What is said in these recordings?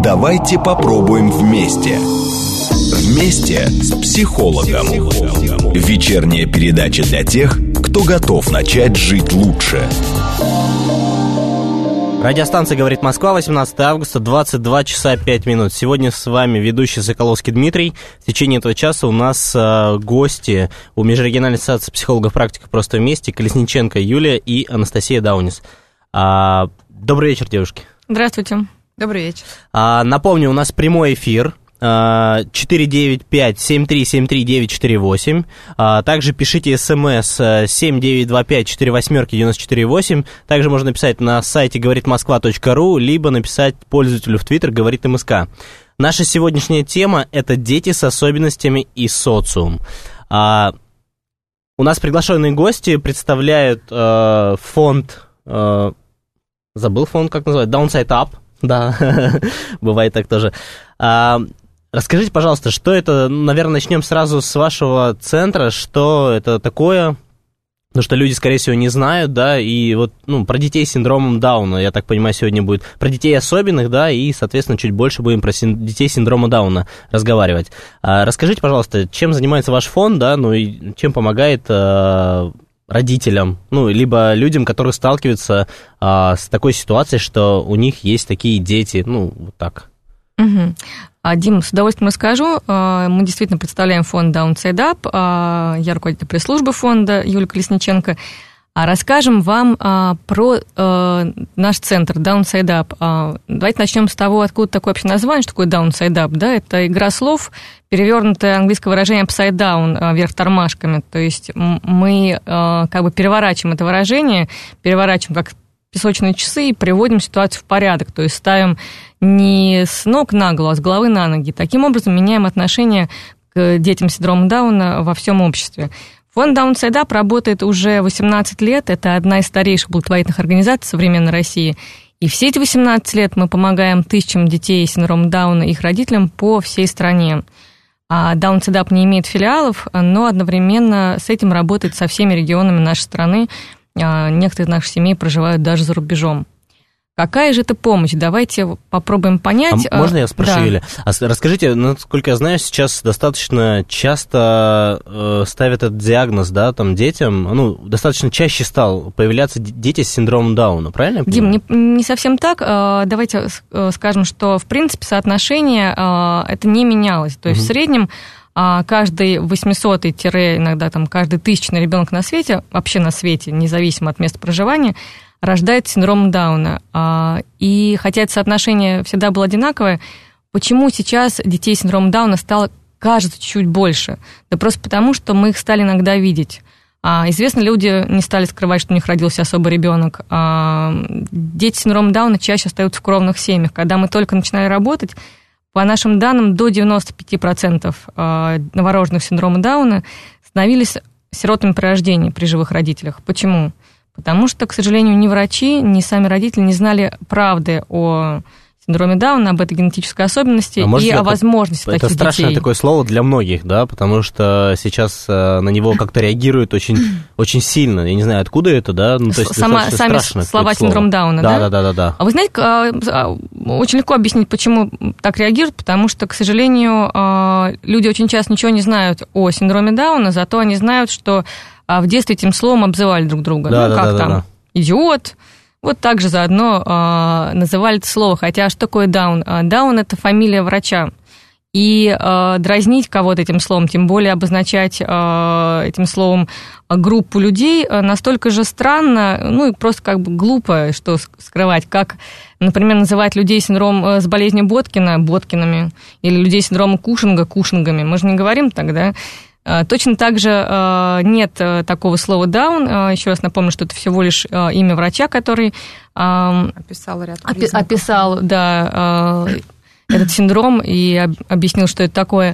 Давайте попробуем вместе. Вместе с психологом. Вечерняя передача для тех, кто готов начать жить лучше. Радиостанция «Говорит Москва», 18 августа, 22 часа 5 минут. Сегодня с вами ведущий Соколовский Дмитрий. В течение этого часа у нас гости у Межрегиональной ассоциации психологов-практиков «Просто вместе» Колесниченко Юлия и Анастасия Даунис. Добрый вечер, девушки. Здравствуйте. Добрый вечер. Напомню, у нас прямой эфир. 495-7373-948. Также пишите смс 7925-48-94-8. Также можно написать на сайте говоритмосква.ру, либо написать пользователю в Твиттер «Говорит МСК». Наша сегодняшняя тема – это дети с особенностями и социум. У нас приглашенные гости представляют фонд, забыл фонд, как называется, Downside Up. Да, бывает так тоже. Расскажите, пожалуйста, что это, наверное, начнем сразу с вашего центра, что это такое, потому что люди, скорее всего, не знают, да, и вот, про детей с синдромом Дауна, я так понимаю, сегодня будет про детей особенных, да, и, соответственно, чуть больше будем про детей с синдромом Дауна разговаривать. Расскажите, пожалуйста, чем занимается ваш фонд, да, и чем помогает родителям, либо людям, которые сталкиваются с такой ситуацией, что у них есть такие дети, вот так. Угу. Дим, с удовольствием расскажу. Мы действительно представляем фонд Downside Up. Я руководитель пресс-службы фонда Юлия Колесниченко. Расскажем вам про наш центр Downside Up. Давайте начнем с того, откуда такое вообще название, что такое Downside Up. Да? Это игра слов, перевернутое английское выражение upside down, вверх тормашками. То есть мы как бы переворачиваем это выражение, переворачиваем как песочные часы и приводим ситуацию в порядок. То есть ставим не с ног на голову, а с головы на ноги. Таким образом меняем отношение к детям с синдромом Дауна во всем обществе. Фонд Downside Up работает уже 18 лет. Это одна из старейших благотворительных организаций современной России. И все эти 18 лет мы помогаем тысячам детей с синдромом Дауна и их родителям по всей стране. Downside Up не имеет филиалов, но одновременно с этим работает со всеми регионами нашей страны. Некоторые из наших семей проживают даже за рубежом. Какая же это помощь? Давайте попробуем понять. Можно я спрошу, да. Юля? Расскажите, насколько я знаю, сейчас достаточно часто ставят этот диагноз, да, там детям, достаточно чаще стал появляться дети с синдромом Дауна, правильно я понимаю? Дим, не совсем так. Давайте скажем, что, в принципе, соотношение это не менялось. То есть в среднем каждый 800-й, иногда там каждый 1000-й ребенок на свете, вообще на свете, независимо от места проживания, рождается с синдромом Дауна. И хотя это соотношение всегда было одинаковое, почему сейчас детей с синдромом Дауна стало, кажется, чуть больше? Да просто потому, что мы их стали иногда видеть. Известно, люди не стали скрывать, что у них родился особый ребенок. Дети с синдромом Дауна чаще остаются в кровных семьях. Когда мы только начинали работать, по нашим данным, до 95% новорожденных с синдромом Дауна становились сиротами при рождении, при живых родителях. Почему? Потому что, к сожалению, ни врачи, ни сами родители не знали правды о синдроме Дауна, об этой генетической особенности и о возможности таких детей. Это страшное такое слово для многих, да, потому что сейчас на него как-то реагируют очень, очень сильно. Я не знаю, откуда это, да? То есть сами слова синдром Дауна, да? Да. А вы знаете, очень легко объяснить, почему так реагируют, потому что, к сожалению, люди очень часто ничего не знают о синдроме Дауна, зато они знают, что в детстве этим словом обзывали друг друга. Идиот. Вот так же заодно называли это слово. Хотя что такое Даун? Даун – это фамилия врача. И дразнить кого-то этим словом, тем более обозначать этим словом группу людей, настолько же странно, и просто как бы глупо, что скрывать, как, например, называть людей с болезнью Боткина Боткинами или людей с синдромом Кушинга Кушингами. Мы же не говорим так, да? Точно так же нет такого слова «даун». Еще раз напомню, что это всего лишь имя врача, который описал ряд признаков. Описал, да, этот синдром и объяснил, что это такое.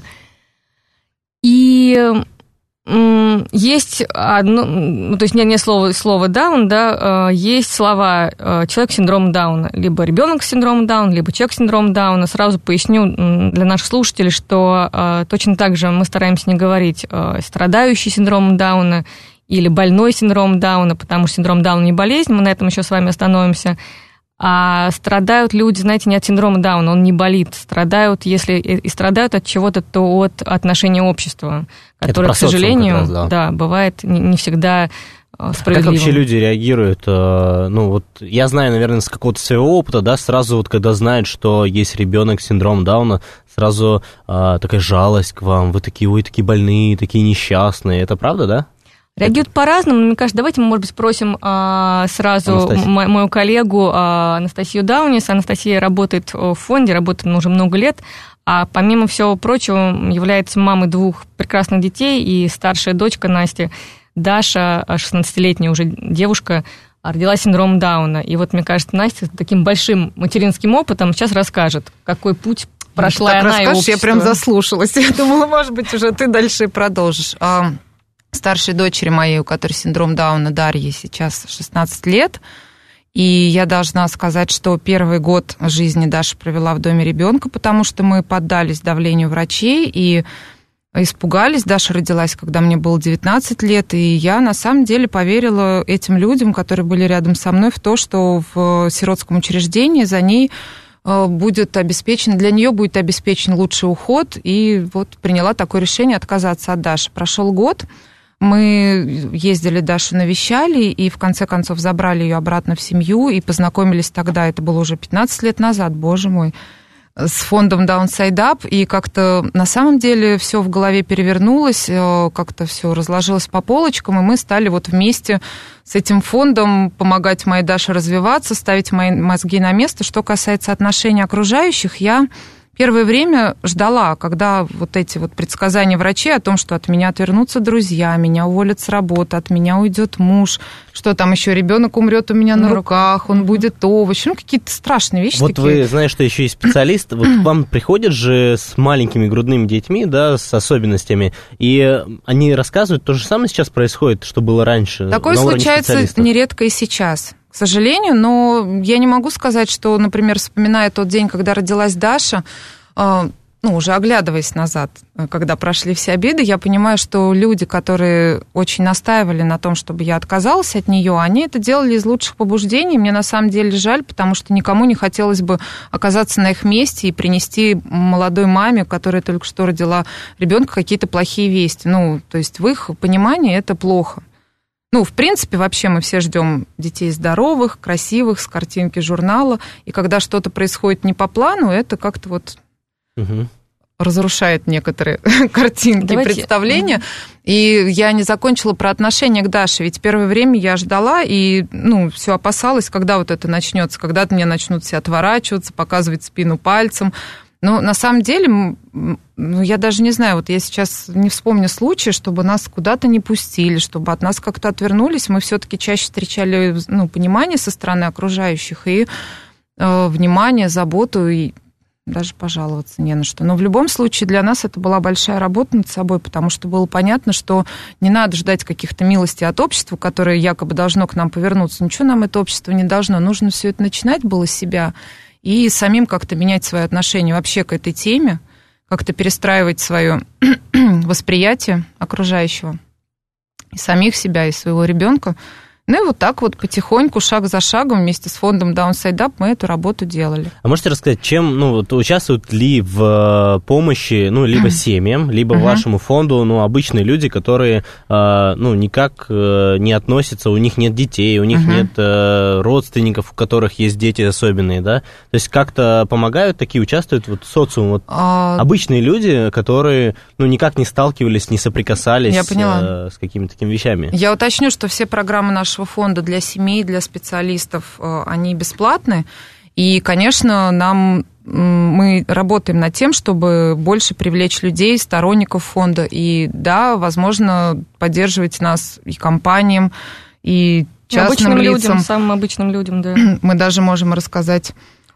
И есть одно, то есть не слово «даун», да, есть слова «человек с синдромом Дауна», либо «ребенок с синдромом Дауна», либо «человек с синдромом Дауна». Сразу поясню для наших слушателей, что точно так же мы стараемся не говорить «страдающий синдромом Дауна» или «больной синдромом Дауна», потому что синдром Дауна не болезнь, мы на этом еще с вами остановимся. А страдают люди, знаете, не от синдрома Дауна, он не болит. Страдают, если и страдают от чего-то, то от отношения общества, которое, к сожалению, да, бывает не всегда справедливым. Как вообще люди реагируют? Ну, вот я знаю, наверное, с какого-то своего опыта, да, сразу вот когда знают, что есть ребенок с синдромом Дауна, сразу такая жалость к вам, вы такие, ой, такие больные, такие несчастные. Это правда, да? Реагируют по-разному. Мне кажется, давайте мы, может быть, спросим сразу мою коллегу Анастасию Даунис. Анастасия работает в фонде, работает уже много лет, а помимо всего прочего является мамой 2 прекрасных детей, и старшая дочка Насти, Даша, 16-летняя уже девушка, родилась с синдромом Дауна. И вот, мне кажется, Настя с таким большим материнским опытом сейчас расскажет, какой путь прошла она и общество. Я прям заслушалась. Я думала, может быть, уже ты дальше продолжишь. Старшей дочери моей, у которой синдром Дауна, Дарье, сейчас 16 лет. И я должна сказать, что первый год жизни Даша провела в доме ребенка, потому что мы поддались давлению врачей и испугались. Даша родилась, когда мне было 19 лет, и я на самом деле поверила этим людям, которые были рядом со мной, в то, что в сиротском учреждении за ней будет обеспечен, для нее будет обеспечен лучший уход, и вот приняла такое решение отказаться от Даши. Прошел год. Мы ездили, Дашу навещали, и в конце концов забрали ее обратно в семью, и познакомились тогда, это было уже 15 лет назад, боже мой, с фондом Downside Up, и как-то на самом деле все в голове перевернулось, как-то все разложилось по полочкам, и мы стали вот вместе с этим фондом помогать моей Даше развиваться, ставить мои мозги на место. Что касается отношений окружающих, я первое время ждала, когда вот эти вот предсказания врачей о том, что от меня отвернутся друзья, меня уволят с работы, от меня уйдет муж, что там еще ребенок умрет у меня на руках, он будет овощем, ну какие-то страшные вещи. Вот такие. Вы знаете, что еще есть специалист, вот к вам приходят же с маленькими грудными детьми, да, с особенностями, и они рассказывают, то же самое сейчас происходит, что было раньше. Такое случается нередко и сейчас. К сожалению, но я не могу сказать, что, например, вспоминая тот день, когда родилась Даша, уже оглядываясь назад, когда прошли все обиды, я понимаю, что люди, которые очень настаивали на том, чтобы я отказалась от нее, они это делали из лучших побуждений. Мне на самом деле жаль, потому что никому не хотелось бы оказаться на их месте и принести молодой маме, которая только что родила ребенка, какие-то плохие вести. То есть в их понимании это плохо. В принципе, вообще мы все ждем детей здоровых, красивых, с картинки журнала, и когда что-то происходит не по плану, это как-то вот разрушает некоторые картинки, представления. И я не закончила про отношение к Даше, ведь первое время я ждала и, все опасалась, когда вот это начнется, когда от меня начнут все отворачиваться, показывать спину пальцем. Но на самом деле, я даже не знаю, вот я сейчас не вспомню случая, чтобы нас куда-то не пустили, чтобы от нас как-то отвернулись. Мы все-таки чаще встречали понимание со стороны окружающих и внимание, заботу, и даже пожаловаться не на что. Но в любом случае для нас это была большая работа над собой, потому что было понятно, что не надо ждать каких-то милостей от общества, которое якобы должно к нам повернуться. Ничего нам это общество не должно. Нужно все это начинать было с себя и самим как-то менять свое отношение вообще к этой теме, как-то перестраивать свое восприятие окружающего, и самих себя, и своего ребенка. И вот так вот потихоньку, шаг за шагом, вместе с фондом Downside Up мы эту работу делали. А можете рассказать, чем участвуют ли в помощи, либо семьям, либо вашему фонду, обычные люди, которые, никак не относятся, у них нет детей, у них нет родственников, у которых есть дети особенные, да? То есть как-то помогают, такие участвуют в социуме? Обычные люди, которые, никак не сталкивались, не соприкасались с какими-то такими вещами. Я уточню, что все программы нашего фонда для семей, для специалистов, они бесплатны. И, конечно, мы работаем над тем, чтобы больше привлечь людей, сторонников фонда. И да, возможно, поддерживать нас и компаниям, и частным обычным лицам. Людям, самым обычным людям, да. Мы даже можем рассказать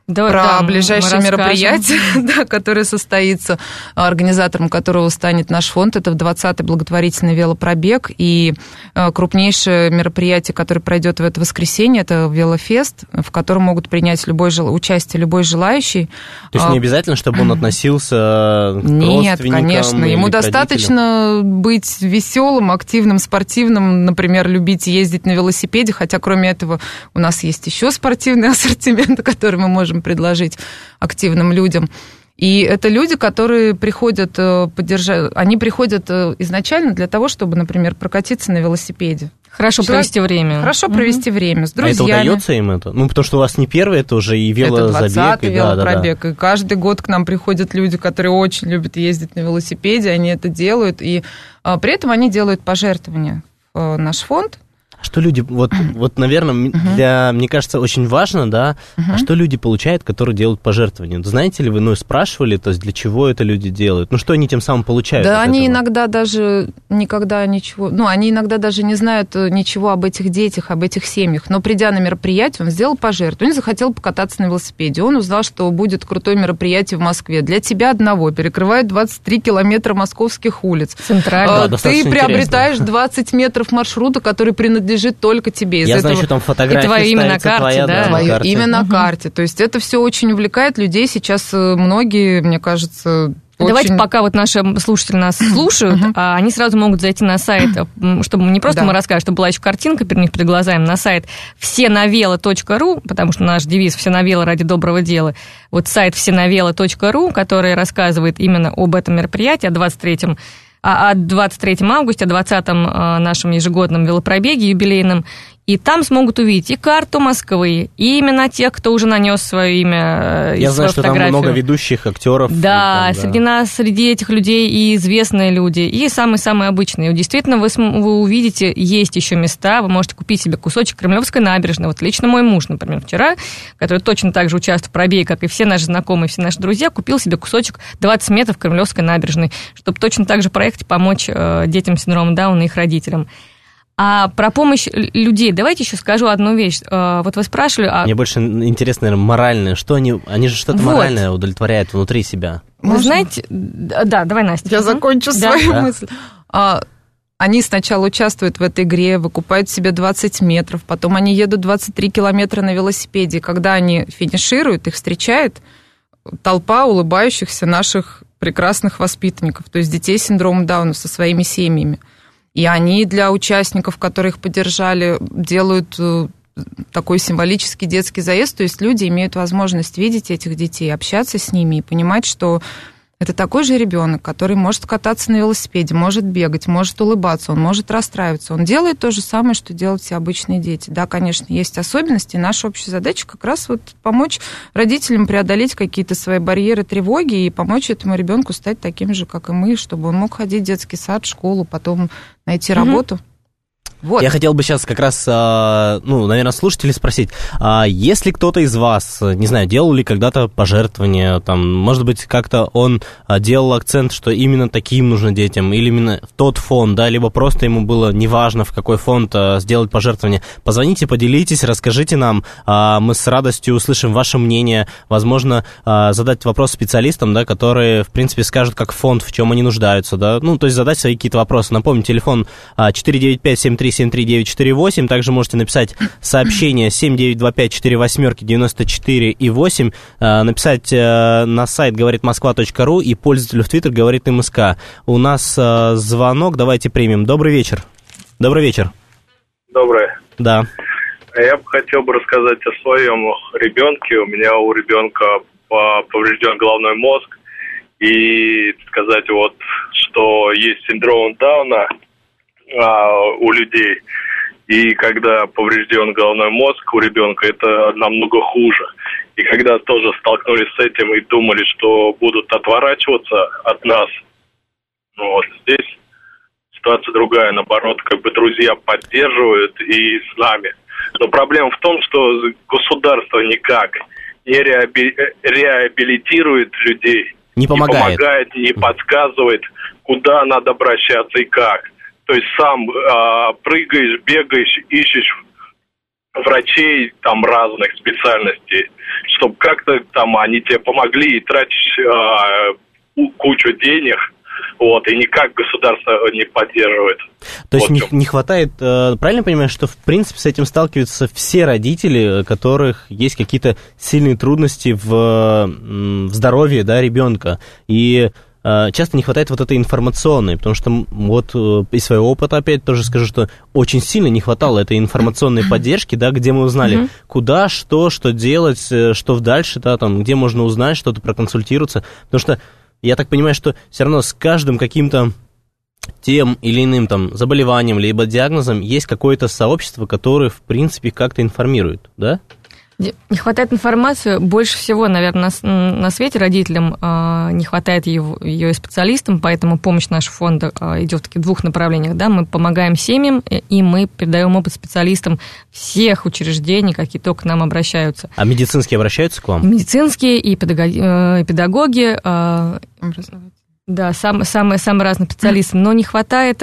про ближайшее мероприятие, которое состоится, организатором которого станет наш фонд. Это 20-й благотворительный велопробег. И крупнейшее мероприятие, которое пройдет в это воскресенье, это велофест, в котором могут принять участие любой желающий. То есть не обязательно, чтобы он относился к родственникам? Нет, конечно. Ему достаточно быть веселым, активным, спортивным, например, любить ездить на велосипеде, хотя кроме этого у нас есть еще спортивный ассортимент, который мы можем предложить активным людям. И это люди, которые приходят поддержать, они приходят изначально для того, чтобы, например, прокатиться на велосипеде. Хорошо провести время. Хорошо провести время с друзьями. А это удается им это? Ну, потому что у вас не первый, это уже и велозабег. Это 20-й велопробег. И каждый год к нам приходят люди, которые очень любят ездить на велосипеде, они это делают, и при этом они делают пожертвования в наш фонд. Что люди, вот наверное, мне кажется, очень важно, да, а что люди получают, которые делают пожертвования? Знаете ли вы, спрашивали, то есть для чего это люди делают? Ну, что они тем самым получают? Да, они иногда даже никогда ничего, они иногда даже не знают ничего об этих детях, об этих семьях, но придя на мероприятие, он сделал пожертвование, он захотел покататься на велосипеде, он узнал, что будет крутое мероприятие в Москве. Для тебя одного перекрывает 23 километра московских улиц. Центрально. Ты приобретаешь 20 метров маршрута, который принадлежит только тебе. Я знаю, что там фотографии. И твое имя на карте, да? Твое имя на карте. То есть это все очень увлекает людей. Сейчас многие, мне кажется... Давайте, пока наши слушатели нас слушают, они сразу могут зайти на сайт, чтобы не просто мы рассказали, чтобы была еще картинка перед них перед глазами, на сайт всенавело.ру, потому что наш девиз «Все на вело ради доброго дела». Вот сайт всенавело.ру, который рассказывает именно об этом мероприятии, о 23 августа, о 20-м нашем ежегодном велопробеге юбилейном, и там смогут увидеть и карту Москвы, и имена тех, кто уже нанес свое имя. Я знаю, что там много ведущих актеров. Да, среди этих людей и известные люди, и самые-самые обычные. Действительно, вы увидите, есть еще места, вы можете купить себе кусочек Кремлевской набережной. Вот лично мой муж, например, вчера, который точно так же участвует в пробеге, как и все наши знакомые, все наши друзья, купил себе кусочек 20 метров Кремлевской набережной, чтобы точно так же проехать и помочь детям с синдромом Дауна и их родителям. А про помощь людей, давайте еще скажу одну вещь. Вот вы спрашивали... Мне больше интересно, наверное, моральное. Что они же что-то моральное удовлетворяют внутри себя. Вы знаете... Да, давай, Настя. Я закончу свою мысль. Они сначала участвуют в этой игре, выкупают себе 20 метров, потом они едут 23 километра на велосипеде. Когда они финишируют, их встречает толпа улыбающихся наших прекрасных воспитанников, то есть детей с синдромом Дауна со своими семьями. И они для участников, которые их поддержали, делают такой символический детский заезд, то есть люди имеют возможность видеть этих детей, общаться с ними и понимать, что это такой же ребенок, который может кататься на велосипеде, может бегать, может улыбаться, он может расстраиваться. Он делает то же самое, что делают все обычные дети. Да, конечно, есть особенности. Наша общая задача как раз помочь родителям преодолеть какие-то свои барьеры, тревоги и помочь этому ребенку стать таким же, как и мы, чтобы он мог ходить в детский сад, в школу, потом найти работу. Вот. Я хотел бы сейчас как раз, наверное, слушателей спросить, если кто-то из вас, не знаю, делал ли когда-то пожертвования, там, может быть, как-то он делал акцент, что именно таким нужно детям, или именно в тот фонд, да, либо просто ему было неважно, в какой фонд сделать пожертвование, позвоните, поделитесь, расскажите нам, мы с радостью услышим ваше мнение, возможно, задать вопрос специалистам, да, которые, в принципе, скажут, как фонд, в чем они нуждаются, да, то есть задать свои какие-то вопросы. Напомню, телефон 495-7373-948, также можете написать сообщение 7925-48-94-8, написать на сайт говоритмосква.ру и пользователю в Твиттер говорит МСК. У нас звонок, давайте примем. Добрый вечер. Добрый вечер. Доброе. Да. Я бы хотел рассказать о своем ребенке. У ребенка поврежден головной мозг. И сказать что есть синдром Дауна у людей, и когда поврежден головной мозг у ребенка, это намного хуже. И когда тоже столкнулись с этим и думали, что будут отворачиваться от нас, здесь ситуация другая, наоборот, друзья поддерживают и с нами. Но проблема в том, что государство никак не реабилитирует людей, не помогает, не подсказывает, куда надо обращаться и как. То есть сам прыгаешь, бегаешь, ищешь врачей там разных специальностей, чтобы как-то там они тебе помогли и тратишь кучу денег, вот, и никак государство не поддерживает. То есть не хватает, правильно понимаешь, что в принципе с этим сталкиваются все родители, у которых есть какие-то сильные трудности в здоровье, да, ребенка, и часто не хватает вот этой информационной, потому что вот из своего опыта опять тоже скажу, что очень сильно не хватало этой информационной поддержки, да, где мы узнали, куда, что делать, что дальше, да, там, где можно узнать что-то, проконсультироваться, потому что я так понимаю, что все равно с каждым каким-то тем или иным там заболеванием либо диагнозом есть какое-то сообщество, которое, в принципе, как-то информирует, да? Не хватает информации больше всего, наверное, на свете родителям, не хватает ее и специалистам, поэтому помощь нашего фонда идет в таких двух направлениях. Да? Мы помогаем семьям, и мы передаем опыт специалистам всех учреждений, какие только к нам обращаются. А медицинские обращаются к вам? Медицинские и педагоги. Да, самые разные специалисты, но не хватает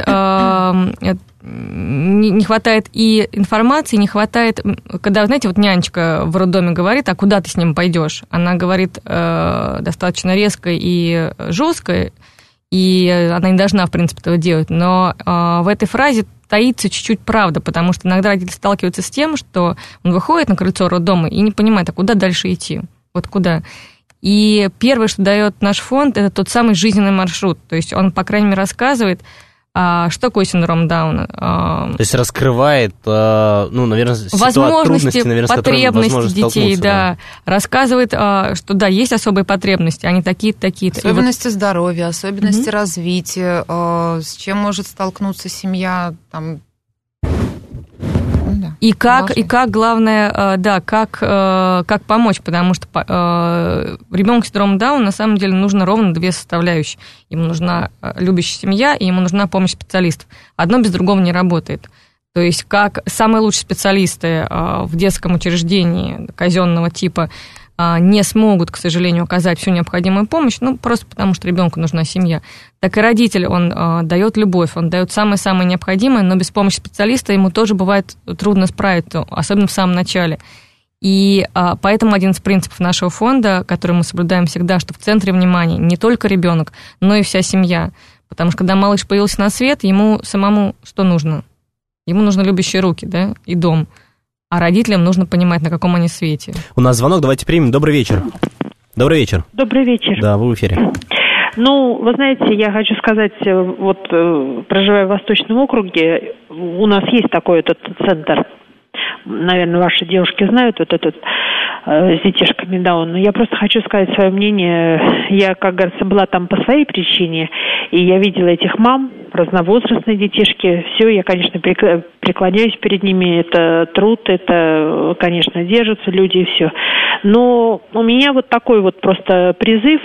и информации, не хватает, когда, знаете, вот нянечка в роддоме говорит, а куда ты с ним пойдешь? Она говорит достаточно резко и жестко, и она не должна, в принципе, этого делать, но в этой фразе таится чуть-чуть правда, потому что иногда родители сталкиваются с тем, что он выходит на крыльцо роддома и не понимает, а куда дальше идти, вот куда. И первое, что дает наш фонд, это тот самый жизненный маршрут. То есть он, по крайней мере, рассказывает, что такое синдром Дауна. То есть раскрывает, наверное, возможности, наверное, потребности детей, да. Рассказывает, что да, есть особые потребности, они такие-то. Особенности здоровья, особенности развития, с чем может столкнуться семья, там. И как главное, да, как помочь, потому что ребенку с синдромом Дауна на самом деле нужно ровно две составляющие. Ему нужна любящая семья, и ему нужна помощь специалистов. Одно без другого не работает. То есть как самые лучшие специалисты в детском учреждении казенного типа не смогут, к сожалению, оказать всю необходимую помощь, просто потому что ребенку нужна семья, так и родитель, он дает любовь, он дает самое-самое необходимое, но без помощи специалиста ему тоже бывает трудно справиться, особенно в самом начале. И поэтому один из принципов нашего фонда, который мы соблюдаем всегда, что в центре внимания не только ребенок, но и вся семья. Потому что когда малыш появился на свет, ему самому что нужно? Ему нужны любящие руки, да, и дом. А родителям нужно понимать, на каком они свете. У нас звонок, давайте примем. Добрый вечер. Добрый вечер. Добрый вечер. Да, вы в эфире. Вы знаете, я хочу сказать, вот проживая в Восточном округе, у нас есть такой этот центр. Наверное, ваши девушки знают вот этот с детишками Дауна. Но я просто хочу сказать свое мнение. Я, как говорится, была там по своей причине, и я видела этих мам, разновозрастные детишки. Все, я, конечно, преклоняюсь перед ними. Это труд, это, конечно, держатся люди и все. Но у меня вот такой вот просто призыв.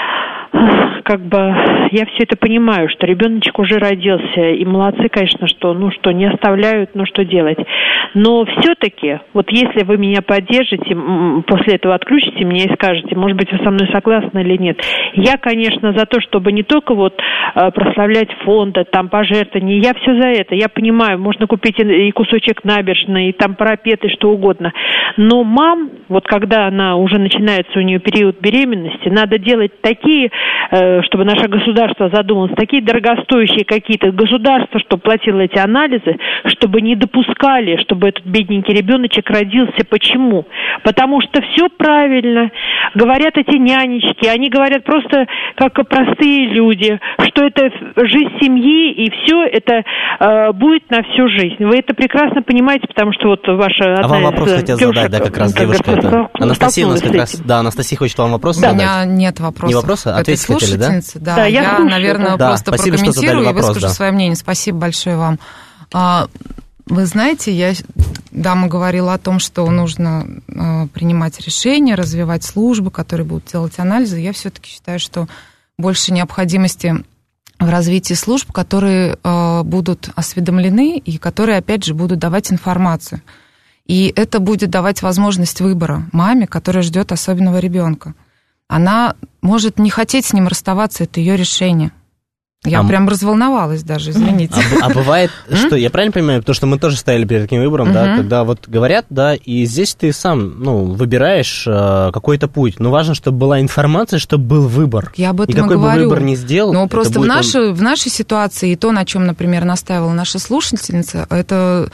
Я все это понимаю, что ребеночек уже родился, и молодцы, конечно, что не оставляют, что делать. Но все-таки, вот если вы меня поддержите, после этого отключите меня и скажете, может быть, вы со мной согласны или нет. Я, конечно, за то, чтобы не только прославлять фонды, там, пожертвования, я все за это. Я понимаю, можно купить и кусочек набережной, и там парапет, и что угодно. Но мам, вот когда она уже начинается у нее период беременности, надо делать такие, чтобы наше государство задумалось, такие дорогостоящие какие-то государства, чтобы платило эти анализы, чтобы не допускали, чтобы этот бедненький ребеночек родился. Почему? Потому что все правильно. Говорят эти нянечки, они говорят просто как простые люди, что это жизнь семьи, и все это будет на всю жизнь. Вы это прекрасно понимаете, потому что вот ваша одна вам вопрос хотел задать, да, как раз девушка это. Анастасия у нас как раз, да, Анастасия хочет вам вопрос задать. У меня нет вопросов. Не вопроса? Ответить хотели, да? Да, я наверное, да, просто спасибо, прокомментирую и выскажу да. свое мнение. Спасибо большое вам. Вы знаете, дама говорила о том, что нужно принимать решения, развивать службы, которые будут делать анализы. Я все-таки считаю, что больше необходимости в развитии служб, которые будут осведомлены и которые, опять же, будут давать информацию. И это будет давать возможность выбора маме, которая ждет особенного ребенка. Она может не хотеть с ним расставаться, это ее решение. Я прям разволновалась даже, извините. А бывает, что, я правильно понимаю, потому что мы тоже стояли перед таким выбором, да, когда вот говорят, да, и здесь ты сам, выбираешь какой-то путь, но важно, чтобы была информация, чтобы был выбор. Я об этом и какой говорю. бы выбор ни сделал. Но просто в нашей ситуации, и то, на чем, например, настаивала наша слушательница, это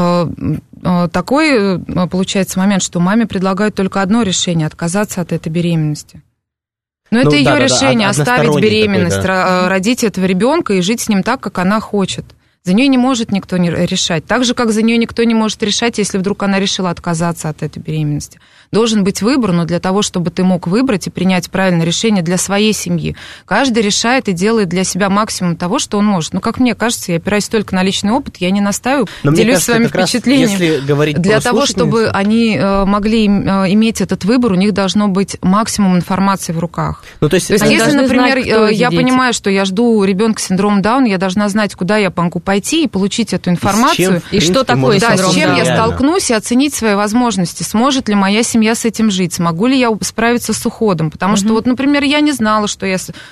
такой, получается, момент, что маме предлагают только одно решение – отказаться от этой беременности. Но это ее решение, оставить беременность, родить этого ребенка и жить с ним так, как она хочет. За нее не может никто не решать. Так же, как за нее никто не может решать, если вдруг она решила отказаться от этой беременности. Должен быть выбор, но для того, чтобы ты мог выбрать и принять правильное решение для своей семьи. Каждый решает и делает для себя максимум того, что он может. Как мне кажется, я опираюсь только на личный опыт, я не настаиваю, делюсь с вами впечатлениями. Для того, чтобы они могли иметь этот выбор, у них должно быть максимум информации в руках. То есть если, например, я понимаю, что я жду ребенка с синдромом Дауна, я должна знать, куда я могу пойти и получить эту информацию. И что такое синдром Дауна. С чем я столкнусь, и оценить свои возможности. Сможет ли моя семья с этим жить? Смогу ли я справиться с уходом? Потому что, например, я не знала, что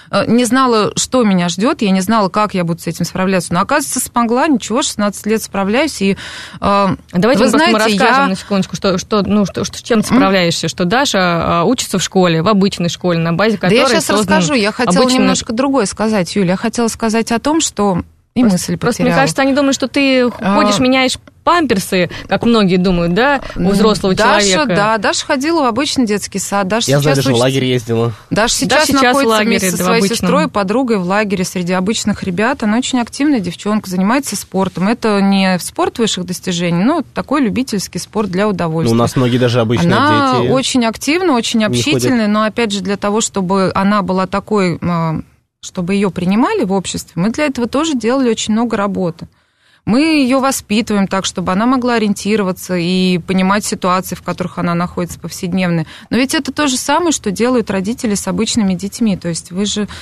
меня ждет, я не знала, как я буду с этим справляться. Но, оказывается, смогла, ничего, 16 лет справляюсь. И, давайте мы расскажем на секундочку, с чем ты справляешься, что Даша учится в школе, в обычной школе, на базе которой я сейчас расскажу. Я хотела немножко другое сказать, Юля. Я хотела сказать о том, что... Просто мне кажется, они думают, что ты ходишь, меняешь памперсы, как многие думают, да, у взрослого человека. Да, Даша ходила в обычный детский сад. Я знаю, даже в лагерь ездила. Даша сейчас находится вместе со своей сестрой, подругой в лагере среди обычных ребят. Она очень активная девчонка, занимается спортом. Это не спорт высших достижений, но такой любительский спорт для удовольствия. У нас многие даже обычные дети. Она очень активна, очень общительная, но опять же для того, чтобы она была такой... чтобы ее принимали в обществе, мы для этого тоже делали очень много работы. Мы ее воспитываем так, чтобы она могла ориентироваться и понимать ситуации, в которых она находится повседневно. Но ведь это то же самое, что делают родители с обычными детьми. То есть вы же...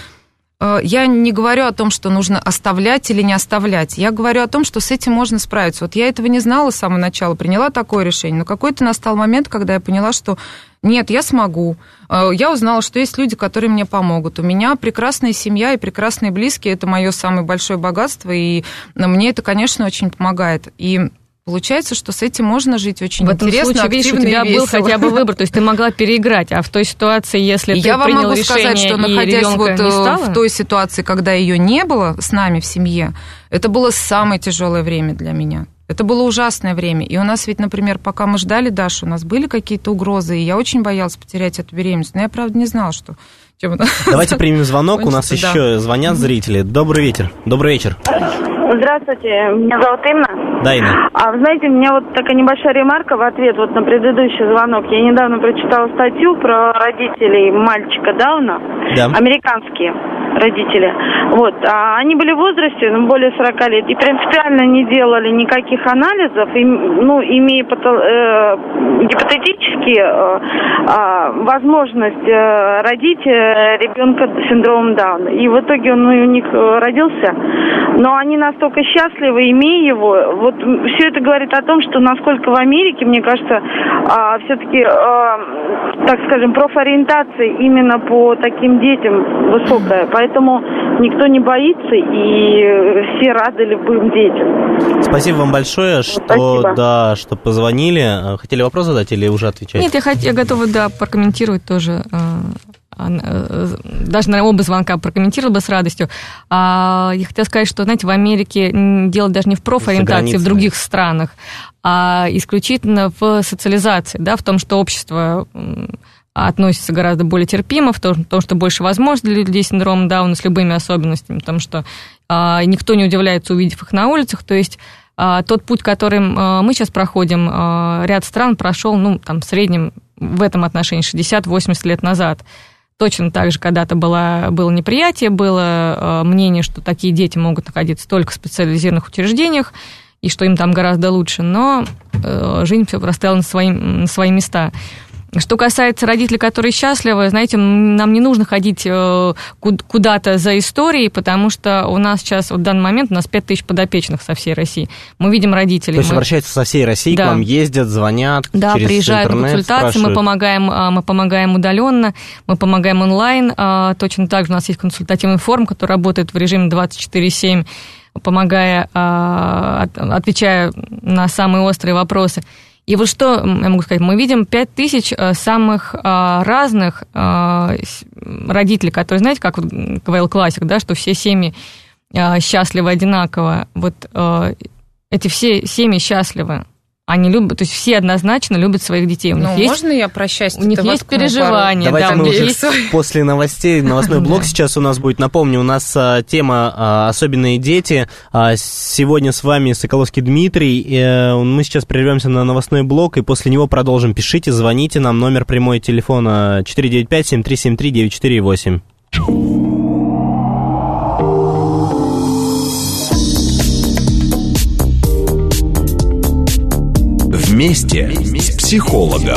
Я не говорю о том, что нужно оставлять или не оставлять. Я говорю о том, что с этим можно справиться. Вот я этого не знала с самого начала, приняла такое решение. Но какой-то настал момент, когда я поняла, что нет, я смогу. Я узнала, что есть люди, которые мне помогут. У меня прекрасная семья и прекрасные близкие. Это мое самое большое богатство. И мне это, конечно, очень помогает. И получается, что с этим можно жить очень интересно, активно и весело. В этом случае, видишь, у тебя был хотя бы выбор, то есть ты могла переиграть, а в той ситуации, если ты принял решение, сказать, что находясь в той ситуации, когда ее не было с нами в семье, это было самое тяжелое время для меня. Это было ужасное время. И у нас ведь, например, пока мы ждали Дашу, у нас были какие-то угрозы, и я очень боялась потерять эту беременность. Но я, правда, не знала, что... Давайте примем звонок, у нас еще звонят зрители. Добрый вечер. Здравствуйте, меня зовут Инна. Да, Инна. Вы знаете, у меня вот такая небольшая ремарка в ответ на предыдущий звонок. Я недавно прочитала статью про родителей мальчика Дауна, американские родители. Они были в возрасте более 40 лет и принципиально не делали никаких анализов, имея гипотетически возможность родить ребенка с синдромом Дауна. И в итоге он у них родился, но они настолько счастливы, имея его. Вот все это говорит о том, что насколько в Америке, мне кажется, все-таки, так скажем, профориентация именно по таким детям высокая. Поэтому никто не боится, и все рады любым детям. Спасибо вам большое, что позвонили. Хотели вопрос задать или уже отвечать? Нет, я готова, прокомментировать тоже. Даже, наверное, оба звонка прокомментировала бы с радостью. Я хотела сказать, что, знаете, в Америке дело даже не в профориентации в других странах, а исключительно в социализации, в том, что общество относится гораздо более терпимо, в том, что больше возможностей для людей с синдромом Дауна с любыми особенностями, в том, что никто не удивляется, увидев их на улицах. То есть тот путь, которым мы сейчас проходим, ряд стран прошел, в среднем в этом отношении 60-80 лет назад. Точно так же когда-то было неприятие, было мнение, что такие дети могут находиться только в специализированных учреждениях, и что им там гораздо лучше, но жизнь все расставила на свои места. Что касается родителей, которые счастливы, знаете, нам не нужно ходить куда-то за историей, потому что у нас сейчас, в данный момент, у нас 5000 подопечных со всей России. Мы видим родителей. То есть обращаются со всей России, да, к вам ездят, звонят, да, через приезжают интернет, на консультации, мы помогаем удаленно, мы помогаем онлайн. Точно так же у нас есть консультативный форум, который работает в режиме 24/7, помогая, отвечая на самые острые вопросы. И вот что я могу сказать, мы видим 5000 самых разных родителей, которые, знаете, как вот говорил классик, да, что все семьи счастливы одинаково. Вот эти все семьи счастливы. Они любят, то есть все однозначно любят своих детей. У них есть, можно я про счастье? У них есть переживания. Давайте да, мы уже есть... после новостей, новостной блок сейчас у нас будет. Напомню, у нас тема «Особенные дети». Сегодня с вами Соколовский Дмитрий. Мы сейчас прервемся на новостной блок, и после него продолжим. Пишите, звоните нам. Номер прямой телефона 495-7373-948. Вместе с психологом.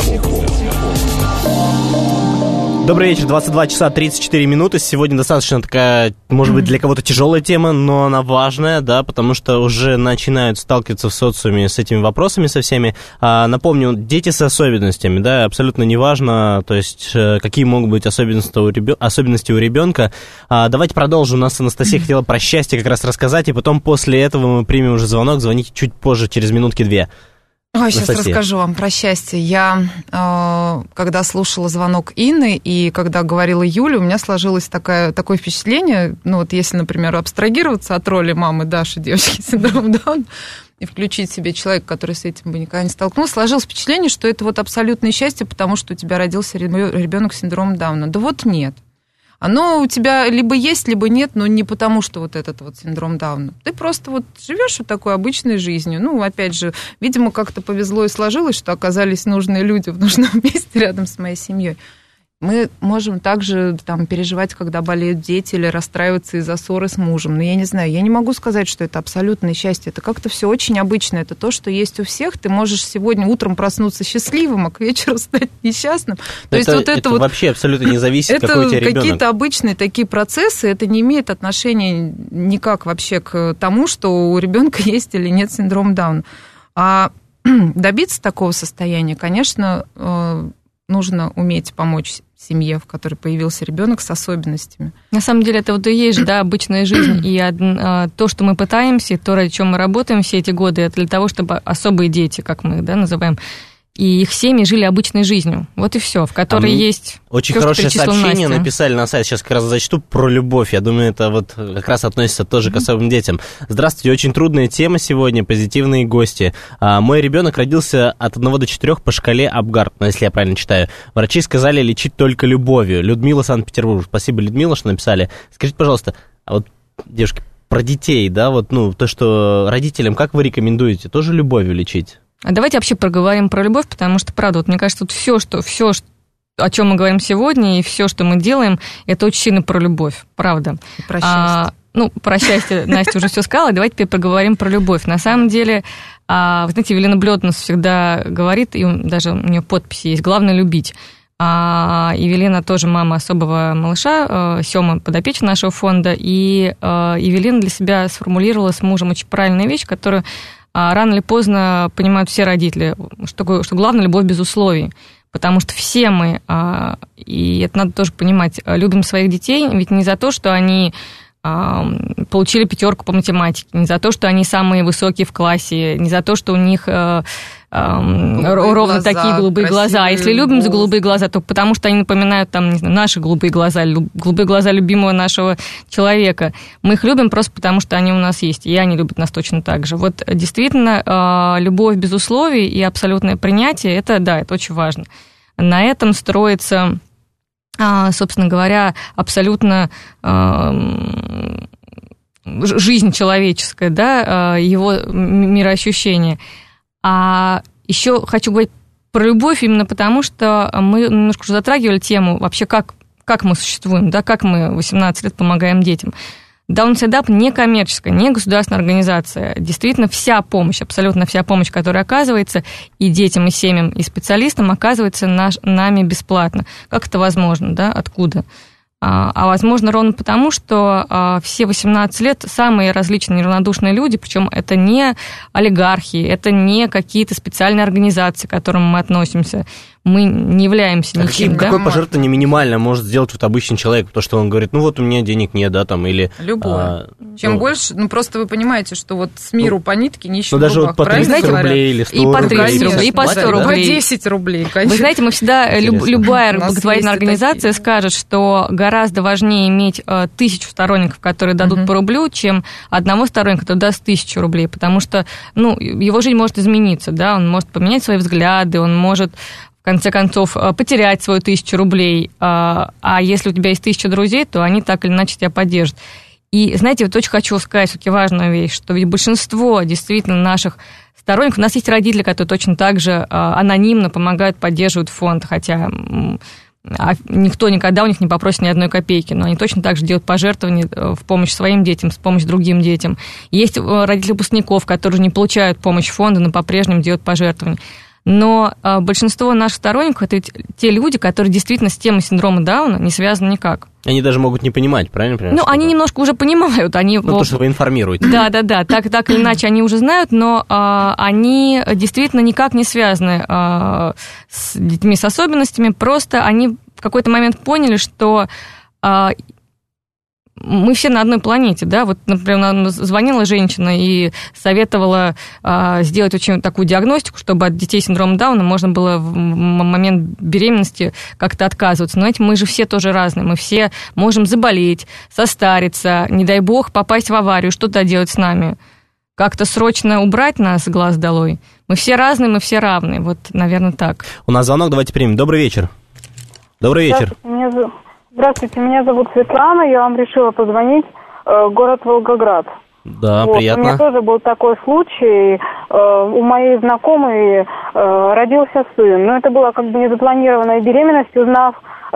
Добрый вечер, 22 часа 34 минуты. Сегодня достаточно такая, может быть, для кого-то тяжелая тема, но она важная, да, потому что уже начинают сталкиваться в социуме с этими вопросами, со всеми. Напомню, дети с особенностями, да, абсолютно неважно, то есть какие могут быть особенности у ребенка. Давайте продолжим. У нас Анастасия хотела про счастье как раз рассказать, и потом после этого мы примем уже звонок. Звоните чуть позже, через минутки-две. Ой, сейчас расскажу вам про счастье. Я, когда слушала звонок Инны и когда говорила Юля, у меня сложилось такое впечатление, ну вот если, например, абстрагироваться от роли мамы Даши, девочки с синдромом Дауна, и включить себе человека, который с этим бы никогда не столкнулся, сложилось впечатление, что это вот абсолютное счастье, потому что у тебя родился ребенок с синдромом Дауна. Да вот нет. Оно у тебя либо есть, либо нет, но не потому, что вот этот вот синдром Дауна. Ты просто вот живешь вот такой обычной жизнью. Ну, опять же, видимо, как-то повезло и сложилось, что оказались нужные люди в нужном месте рядом с моей семьей. Мы можем также там переживать, когда болеют дети, или расстраиваться из-за ссоры с мужем. Но я не знаю, я не могу сказать, что это абсолютное счастье. Это как-то все очень обычно. Это то, что есть у всех. Ты можешь сегодня утром проснуться счастливым, а к вечеру стать несчастным. То есть вот это вот вообще абсолютно не зависит, какой у тебя ребенок. Это какие-то обычные такие процессы. Это не имеет отношения никак вообще к тому, что у ребенка есть или нет синдром Дауна. А добиться такого состояния, конечно, нужно уметь помочь семье, в которой появился ребенок с особенностями. На самом деле это вот и есть же, да, обычная жизнь. И то, что мы пытаемся, то, ради чего мы работаем все эти годы, это для того, чтобы особые дети, как мы, да, называем, и их семьи жили обычной жизнью. Вот и все, в которой есть... Очень всё, хорошее сообщение Настя. Написали на сайт, сейчас как раз зачту, про любовь. Я думаю, это вот как раз относится тоже к особым детям. Здравствуйте, очень трудная тема сегодня, позитивные гости. Мой ребенок родился от 1 до 4 по шкале Апгард, если я правильно читаю. Врачи сказали лечить только любовью. Людмила, Санкт-Петербург. Спасибо, Людмила, что написали. Скажите, пожалуйста, а вот, девушки, про детей, да, вот, ну, то, что родителям, как вы рекомендуете, тоже любовью лечить? А давайте вообще проговорим про любовь, потому что, правда, вот мне кажется, вот все, о чем мы говорим сегодня, и все, что мы делаем, это очень сильно про любовь, правда. Про счастье. Про счастье Настя уже все сказала, давайте теперь поговорим про любовь. На самом деле, вы знаете, Евелина Блёднес всегда говорит, и даже у нее подписи есть, главное любить. Евелина тоже мама особого малыша, Сёма подопечный нашего фонда, и Евелина для себя сформулировала с мужем очень правильную вещь, которую рано или поздно понимают все родители, что главное – любовь без условий. Потому что все мы, и это надо тоже понимать, любим своих детей, ведь не за то, что они получили 5 по математике, не за то, что они самые высокие в классе, не за то, что у них ровно такие голубые глаза. А если любим за голубые глаза, то потому что они напоминают там, не знаю, наши голубые глаза любимого нашего человека. Мы их любим просто потому, что они у нас есть, и они любят нас точно так же. Вот действительно, любовь без условий и абсолютное принятие, это очень важно. На этом строится, собственно говоря, абсолютно жизнь человеческая, да, его мироощущение. А еще хочу говорить про любовь именно потому, что мы немножко уже затрагивали тему вообще, как мы существуем, да, как мы 18 лет помогаем детям. Downside Up не коммерческая, не государственная организация. Действительно, вся помощь, абсолютно вся помощь, которая оказывается и детям, и семьям, и специалистам, оказывается нами бесплатно. Как это возможно, да? Откуда? А возможно, ровно потому, что все 18 лет самые различные неравнодушные люди, причем это не олигархи, это не какие-то специальные организации, к которым мы относимся. Мы не являемся ничем. Какое пожертвование минимально может сделать вот обычный человек? Потому что он говорит, ну вот у меня денег нет, да, там, или... Любое. Чем больше, просто вы понимаете, что вот с миру по нитке нищим даже вот по 30 рублей или 100 и по 30 рублей, и по 100 рублей. По 10 рублей, конечно. Вы знаете, мы всегда, любая благотворительная организация скажет, что гораздо важнее иметь 1000 сторонников, которые дадут по рублю, чем одного сторонника, который даст 1000 рублей, потому что, его жизнь может измениться, да, он может поменять свои взгляды, он может... в конце концов, потерять свою 1000 рублей, а если у тебя есть 1000 друзей, то они так или иначе тебя поддержат. И, знаете, вот очень хочу сказать все-таки важную вещь, что ведь большинство действительно наших сторонников, у нас есть родители, которые точно так же анонимно помогают, поддерживают фонд, хотя никто никогда у них не попросит ни одной копейки, но они точно так же делают пожертвования в помощь своим детям, в помощь другим детям. Есть родители выпускников, которые не получают помощь фонда, но по-прежнему делают пожертвования. Но большинство наших сторонников – это ведь те люди, которые действительно с темой синдрома Дауна не связаны никак. Они даже могут не понимать, правильно? Они немножко уже понимают. То, что вы информируете. Да. Так или иначе они уже знают, но они действительно никак не связаны с детьми с особенностями. Просто они в какой-то момент поняли, что... мы все на одной планете, да, вот, например, нам звонила женщина и советовала сделать очень такую диагностику, чтобы от детей с синдромом Дауна можно было в момент беременности как-то отказываться. Но ведь мы же все тоже разные, мы все можем заболеть, состариться, не дай бог попасть в аварию, что-то делать с нами. Как-то срочно убрать нас с глаз долой. Мы все разные, мы все равны, вот, наверное, так. У нас звонок, давайте примем. Добрый вечер. Добрый вечер. Здравствуйте, меня зовут Светлана, я вам решила позвонить, город Волгоград. Да, приятно. У меня тоже был такой случай, у моей знакомой родился сын, но это была как бы незапланированная беременность, узнав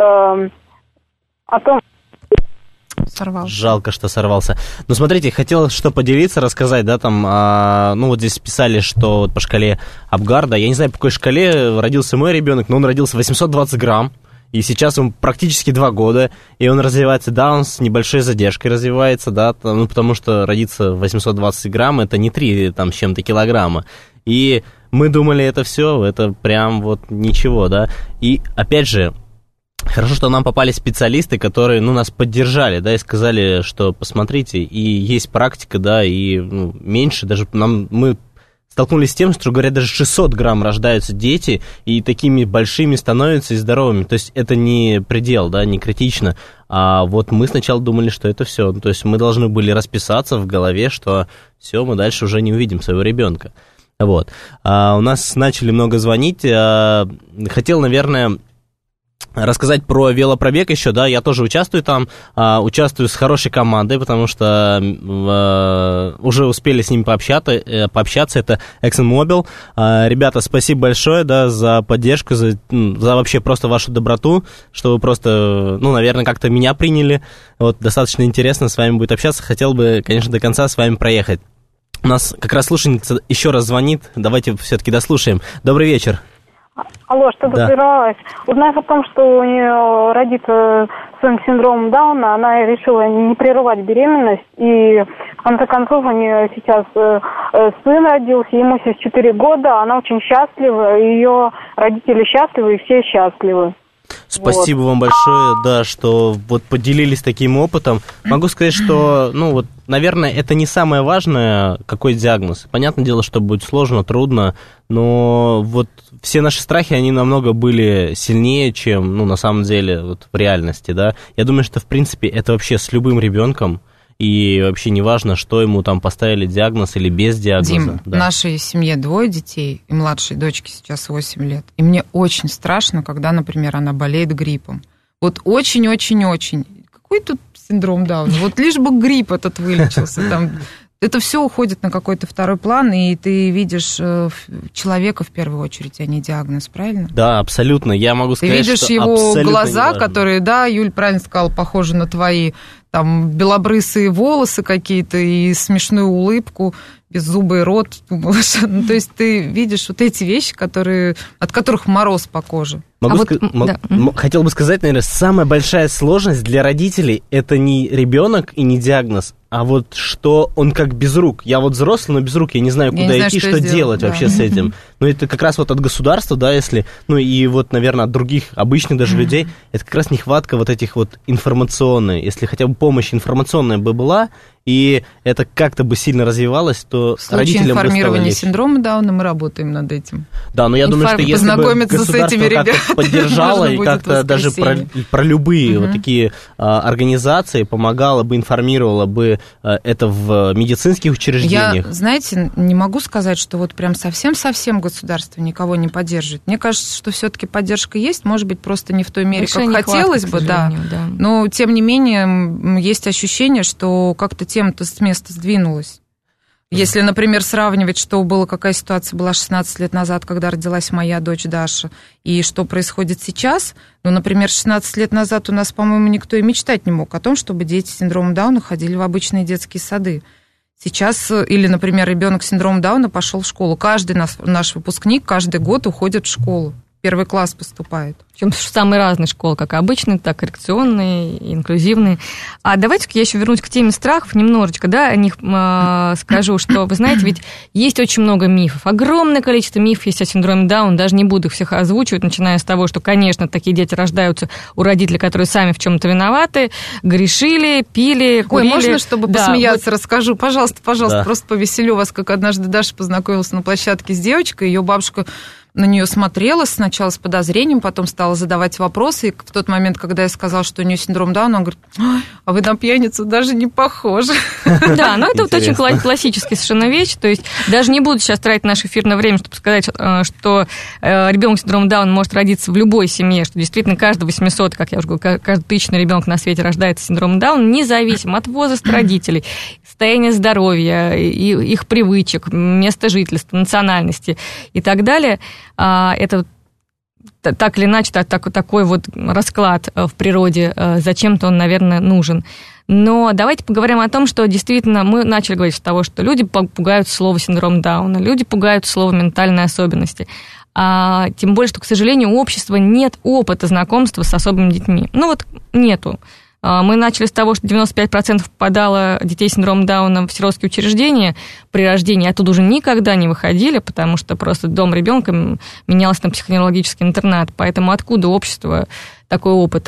о том... Сорвался. Жалко, что сорвался. Но смотрите, хотел что поделиться, рассказать, да, там, вот здесь писали, что вот по шкале Апгарда, я не знаю, по какой шкале родился мой ребенок, но он родился 820 грамм. И сейчас ему практически 2 года, и он развивается, да, он с небольшой задержкой развивается, да, потому что родиться 820 грамм, это не 3 там, с чем-то килограмма. И мы думали, это все, это прям вот ничего, да. И опять же, хорошо, что нам попались специалисты, которые, нас поддержали, да, и сказали, что посмотрите, и есть практика, да, и меньше, даже мы столкнулись с тем, что, говорят, даже 600 грамм рождаются дети, и такими большими становятся и здоровыми. То есть это не предел, да, не критично. А вот мы сначала думали, что это все. То есть мы должны были расписаться в голове, что все, мы дальше уже не увидим своего ребенка. Вот. У нас начали много звонить. Хотел, наверное, рассказать про велопробег еще, да, я тоже участвую там, участвую с хорошей командой, потому что уже успели с ними пообщаться, это ExxonMobil. Ребята, спасибо большое, да, за поддержку, за вообще просто вашу доброту, что вы просто, наверное, как-то меня приняли, вот, достаточно интересно с вами будет общаться, хотел бы, конечно, до конца с вами проехать. У нас как раз слушательница еще раз звонит, давайте все-таки дослушаем. Добрый вечер. Алло, что-то прервалось. Узнав о том, что у нее родится сын с синдромом Дауна, она решила не прерывать беременность. И, в конце концов, у нее сейчас сын родился, ему сейчас 4 года, она очень счастлива, ее родители счастливы, и все счастливы. Спасибо вам большое, да, что вот поделились таким опытом. Могу сказать, что, наверное, это не самое важное, какой диагноз. Понятное дело, что будет сложно, трудно, но вот все наши страхи, они намного были сильнее, чем, на самом деле, вот в реальности, да. Я думаю, что, в принципе, это вообще с любым ребенком, и вообще не важно, что ему там поставили диагноз или без диагноза. Дим, в нашей семье 2 детей, и младшей дочке сейчас 8 лет. И мне очень страшно, когда, например, она болеет гриппом. Вот очень-очень-очень. Какой тут синдром Дауна? Вот лишь бы грипп этот вылечился. Там, это все уходит на какой-то второй план, и ты видишь человека в первую очередь, а не диагноз, правильно? Да, абсолютно. Я могу сказать, ты видишь что его глаза, неважно. которые, да, Юль правильно сказала, похожи на твои. там белобрысые волосы какие-то и смешную улыбку, беззубый рот. То есть ты видишь вот эти вещи, от которых мороз по коже. Хотел бы сказать, наверное, самая большая сложность для родителей – это не ребенок и не диагноз, а вот что он как без рук. Я вот взрослый, но без рук, я не знаю, куда идти, что делать вообще с этим. Но это как раз вот от государства, да, если, ну и вот, наверное, от других обычных даже людей, это как раз нехватка вот этих вот информационной. Если хотя бы помощь информационная бы была, и это как-то бы сильно развивалось, то родителям бы стало легче. В случае информирования синдрома Дауна мы работаем над этим. Да, но я думаю, что если бы государство как-то поддержало и как-то даже про любые вот такие организации помогало бы, информировало бы это в медицинских учреждениях. Я, знаете, не могу сказать, что вот прям совсем-совсем государство никого не поддерживает. Мне кажется, что все-таки поддержка есть, может быть, просто не в той мере, как хотелось бы, да. Но, тем не менее, есть ощущение, что как-то тема-то с места сдвинулась. Если, например, сравнивать, что было, какая ситуация была 16 лет назад, когда родилась моя дочь Даша, и что происходит сейчас, ну, например, 16 лет назад у нас, по-моему, никто и мечтать не мог о том, чтобы дети с синдромом Дауна ходили в обычные детские сады. Сейчас, или, например, ребенок с синдромом Дауна пошел в школу. Каждый наш выпускник каждый год уходит в школу. 1 класс поступает. Причем самые разные школы, как обычные, так и коррекционные, инклюзивные. А давайте-ка я еще вернусь к теме страхов немножечко, да, о них скажу, что, вы знаете, ведь есть очень много мифов, огромное количество мифов есть о синдроме Дауна, даже не буду их всех озвучивать, начиная с того, что, конечно, такие дети рождаются у родителей, которые сами в чем-то виноваты, грешили, пили, курили. Ой, можно, чтобы посмеяться, расскажу? Пожалуйста, просто повеселю вас, как однажды Даша познакомилась на площадке с девочкой, ее бабушка на нее смотрела сначала с подозрением, потом стала задавать вопросы, и в тот момент, когда я сказала, что у нее синдром Дауна, она говорит: а вы на пьяницу даже не похожи. Да, но это вот очень классическая совершенно вещь, то есть даже не буду сейчас тратить наше эфирное время, чтобы сказать, что ребенок с синдромом Дауна может родиться в любой семье, что действительно каждый 800, как я уже говорю, каждый 1000 ребенок на свете рождается с синдромом Дауна, независимо от возраста родителей, состояния здоровья, их привычек, места жительства, национальности и так далее. Это так или иначе такой вот расклад в природе, зачем-то он, наверное, нужен. Но давайте поговорим о том, что действительно мы начали говорить с того, что люди пугаются слова синдром Дауна, люди пугаются слова ментальные особенности. Тем более, что, к сожалению, у общества нет опыта знакомства с особыми детьми. Ну вот нету. Мы начали с того, что 95% попадало детей с синдромом Дауна в сиротские учреждения при рождении, оттуда уже никогда не выходили, потому что просто дом ребенка менялся на психоневрологический интернат. Поэтому откуда у общества такой опыт?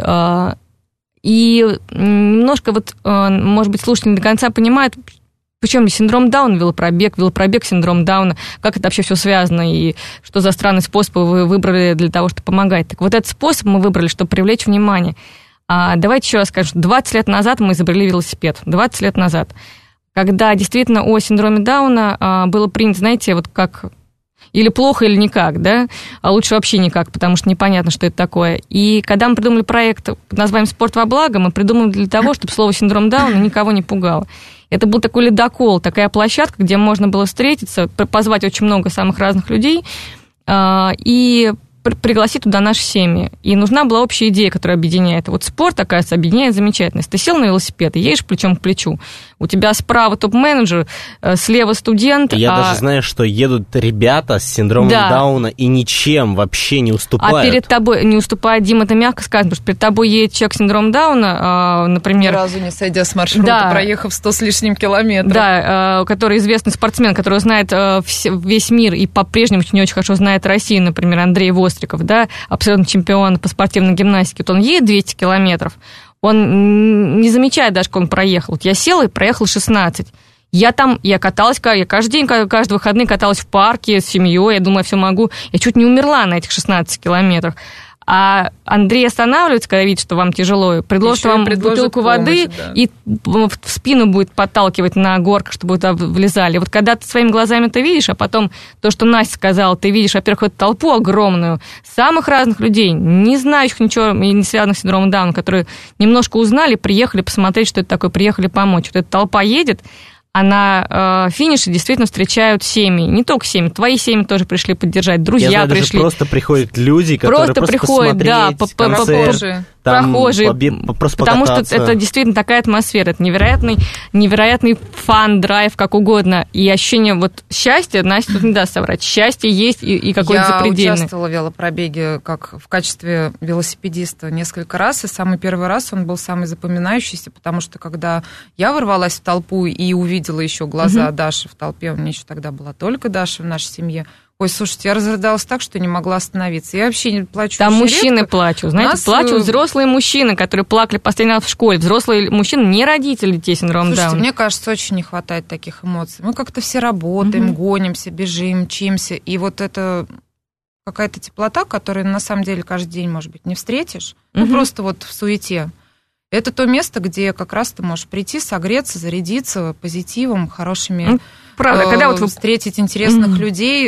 И немножко вот, может быть, слушатели не до конца понимают, причем синдром Дауна, велопробег, синдром Дауна, как это вообще все связано, и что за странный способ вы выбрали для того, чтобы помогать. Так вот этот способ мы выбрали, чтобы привлечь внимание. Давайте еще раз скажу, что 20 лет назад мы изобрели велосипед. 20 лет назад. Когда действительно о синдроме Дауна было принято, знаете, вот как или плохо, или никак, да? А лучше вообще никак, потому что непонятно, что это такое. И когда мы придумали проект под названием «Спорт во благо», мы придумали для того, чтобы слово «синдром Дауна» никого не пугало. Это был такой ледокол, такая площадка, где можно было встретиться, позвать очень много самых разных людей и пригласить туда наши семьи. И нужна была общая идея, которая объединяет. Вот спорт, оказывается, объединяет замечательно. Если ты сел на велосипед и едешь плечом к плечу, у тебя справа топ-менеджер, слева студент. Я даже знаю, что едут ребята с синдромом Дауна и ничем вообще не уступают. А перед тобой не уступает, Дима, это мягко сказано, потому что перед тобой едет человек с синдромом Дауна, например... Ни разу не сойдя с маршрута, проехав 100 с лишним километров. Да, который известный спортсмен, который знает весь мир и по-прежнему не очень хорошо знает Россию, например, Андрей Востриков, да, абсолютно чемпион по спортивной гимнастике. Вот он едет 200 километров, он не замечает даже, как он проехал. Вот я села и проехала 16. Я каталась, я каждый день, каждые выходные каталась в парке с семьей, я думала, я все могу. Я чуть не умерла на этих 16 километрах. А Андрей останавливается, когда видит, что вам тяжело, предложит вам бутылку воды, и в спину будет подталкивать на горках, чтобы вы туда влезали. Вот когда ты своими глазами это видишь, а потом то, что Настя сказала, ты видишь, во-первых, эту толпу огромную, самых разных людей, не знающих ничего и не связанных с синдромом Дауна, которые немножко узнали, приехали посмотреть, что это такое, приехали помочь. Вот эта толпа едет, а на финише действительно встречают семьи. Не только семьи, твои семьи тоже пришли поддержать, друзья пришли. Даже просто приходят люди, которые просто приходят, посмотреть концерт. прохожие, просто потому покататься. что это действительно такая атмосфера, это невероятный фан, драйв, как угодно, и ощущение вот счастья, Настя тут не даст соврать, счастье есть и какое-то запредельное. Я участвовала в велопробеге как в качестве велосипедиста несколько раз, и самый первый раз он был самый запоминающийся, потому что когда я ворвалась в толпу и увидела еще глаза Даши в толпе, у меня еще тогда была только Даша в нашей семье. Ой, слушайте, я разрыдалась так, что не могла остановиться. Я вообще не плачу. Там мужчины плачут. Знаете, плачут взрослые мужчины, которые плакали последний раз в школе. Взрослые мужчины, не родители детей с синдромом Дауна. Слушайте, мне кажется, очень не хватает таких эмоций. Мы как-то все работаем, гонимся, бежим, мчимся. И вот это какая-то теплота, которую на самом деле каждый день, может быть, не встретишь. Ну, просто вот в суете. Это то место, где как раз ты можешь прийти, согреться, зарядиться позитивом, хорошими... Правда, когда вот вы встретить интересных людей,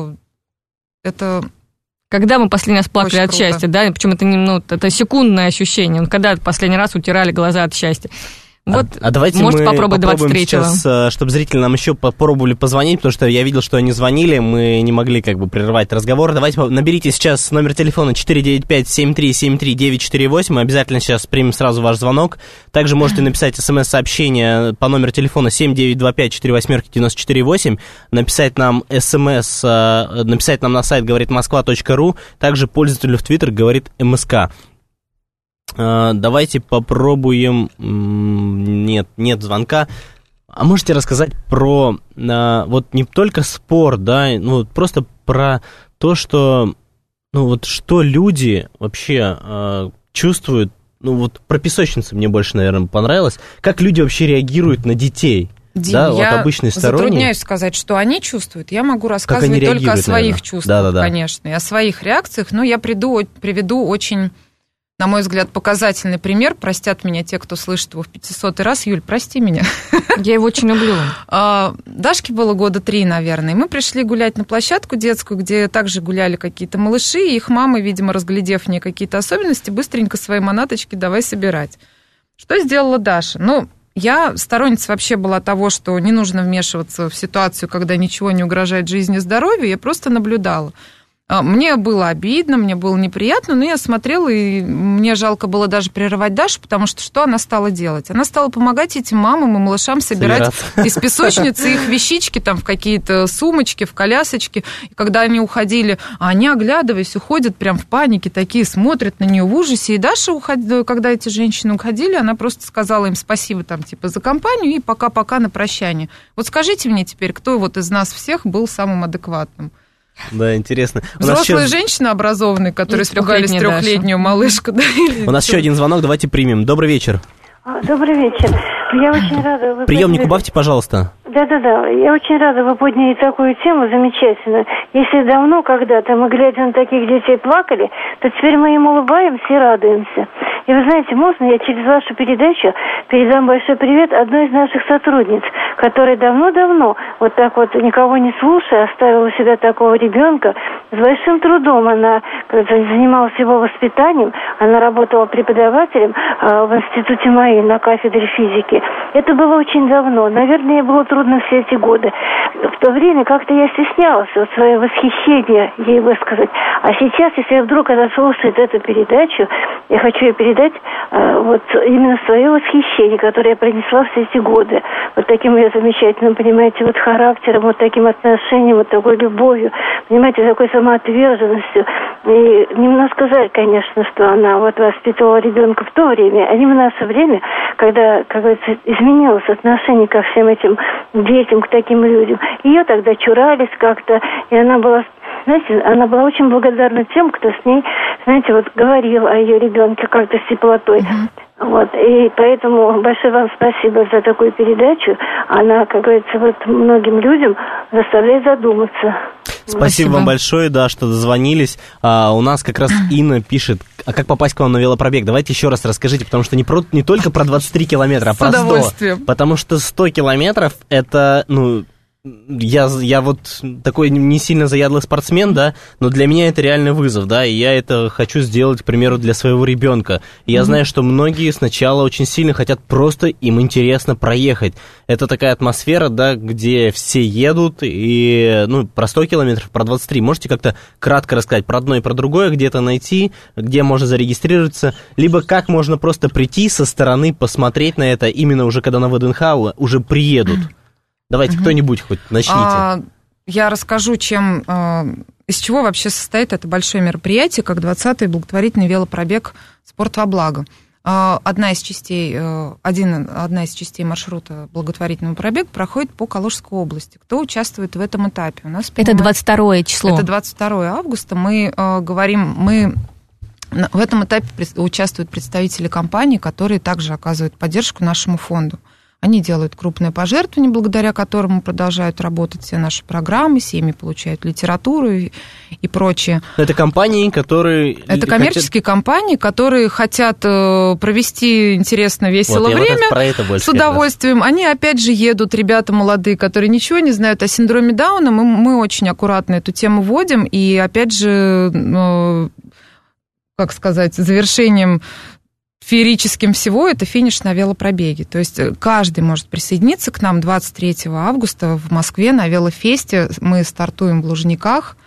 это... Когда мы последний раз плакали от счастья, да, причем это секундное ощущение, когда последний раз утирали глаза от счастья. Вот, давайте можете мы попробовать попробуем 23-го. сейчас, чтобы зрители нам еще попробовали позвонить, потому что я видел, что они звонили, мы не могли как бы прерывать разговор. Давайте наберите сейчас номер телефона 495-7373-948, мы обязательно сейчас примем сразу ваш звонок. Также можете написать смс-сообщение по номеру телефона 7925-48-94-8, написать нам смс, написать нам на сайт говоритмосква.ру, также пользователю в Твиттер говорит МСК. Давайте попробуем... Нет звонка. А можете рассказать про вот не только спорт, да, ну просто про то, что, ну вот что люди вообще чувствуют, ну вот про песочницы мне больше, наверное, понравилось, как люди вообще реагируют на детей. Дим, да, я вот обычные сторонние. Затрудняюсь сказать, что они чувствуют. Я могу рассказывать только о своих чувствах, конечно, и о своих реакциях, но я приведу очень... На мой взгляд, показательный пример. Простят меня те, кто слышит его в 500-й раз. Юль, прости меня. Я его очень люблю. Дашке было 3 года, наверное. И мы пришли гулять на площадку детскую, где также гуляли какие-то малыши. И их мамы, видимо, разглядев в ней какие-то особенности, быстренько свои манаточки давай собирать. Что сделала Даша? Ну, я сторонница вообще была того, что не нужно вмешиваться в ситуацию, когда ничего не угрожает жизни и здоровью. Я просто наблюдала. Мне было обидно, мне было неприятно, но я смотрела, и мне жалко было даже прерывать Дашу, потому что что она стала делать? Она стала помогать этим мамам и малышам собирать из песочницы их вещички там в какие-то сумочки, в колясочки. И когда они уходили, они, оглядываясь, уходят прям в панике, такие смотрят на нее в ужасе. И Даша, когда эти женщины уходили, она просто сказала им спасибо там типа за компанию и пока-пока на прощание. Вот скажите мне теперь, кто вот из нас всех был самым адекватным? Да, интересно. Взрослые женщины образованные, которые испугались 3-летнюю малышку. Да, у нас еще один звонок, давайте примем. Добрый вечер. Добрый вечер. Я очень рада... Приемник убавьте, пожалуйста. Да-да-да, я очень рада, вы подняли такую тему замечательную. Если давно когда-то мы, глядя на таких детей, плакали, то теперь мы им улыбаемся и радуемся. И вы знаете, можно я через вашу передачу передам большой привет одной из наших сотрудниц, которая давно-давно, вот так вот, никого не слушая, оставила у себя такого ребенка. С большим трудом она занималась его воспитанием, она работала преподавателем в институте МАИ на кафедре физики. Это было очень давно, наверное, ей было трудно все эти годы. В то время как-то я стеснялась вот свое восхищение ей высказать. А сейчас, если вдруг она слушает эту передачу, я хочу ей передать вот именно свое восхищение, которое я принесла все эти годы. Вот таким ее замечательным, понимаете, вот характером, вот таким отношением, вот такой любовью, понимаете, такой самоотверженностью. И немножко жаль, конечно, что она вот воспитывала ребенка в то время, а не в наше время, когда, как говорится, изменилось отношение ко всем этим детям, к таким людям. Ее тогда чурались как-то, и она была, знаете, она была очень благодарна тем, кто с ней, знаете, вот говорил о ее ребенке как-то с теплотой. Вот, и поэтому большое вам спасибо за такую передачу. Она, как говорится, вот многим людям заставляет задуматься. Спасибо вам большое, да, что дозвонились. У нас как раз Инна пишет, а как попасть к вам на велопробег? Давайте еще раз расскажите, потому что не только про 23 километра, а про 100. Потому что 100 километров это, ну, я вот такой не сильно заядлый спортсмен, да, но для меня это реальный вызов, да, и я это хочу сделать, к примеру, для своего ребенка. И я знаю, что многие сначала очень сильно хотят просто, им интересно проехать. Это такая атмосфера, да, где все едут, и, ну, про 100 километров, про 23. Можете как-то кратко рассказать про одно и про другое, где это найти, где можно зарегистрироваться, либо как можно просто прийти со стороны, посмотреть на это, именно уже когда на ВДНХ уже приедут? Давайте кто-нибудь хоть начните. Я расскажу, из чего вообще состоит это большое мероприятие, как 20-й благотворительный велопробег «Спорт во благо». Одна из частей маршрута благотворительного пробега проходит по Калужской области. Кто участвует в этом этапе? У нас это 22 число. Это 22 августа. В этом этапе участвуют представители компаний, которые также оказывают поддержку нашему фонду. Они делают крупные пожертвования, благодаря которым продолжают работать все наши программы, семьи получают литературу и прочее. Это компании, которые... Это коммерческие компании, которые хотят провести интересно, весело время с удовольствием. Они опять же едут, ребята молодые, которые ничего не знают о синдроме Дауна. Мы очень аккуратно эту тему вводим. И опять же, завершением феерическим всего это финиш на велопробеге. То есть каждый может присоединиться к нам 23 августа в Москве на велофесте. Мы стартуем в Лужниках.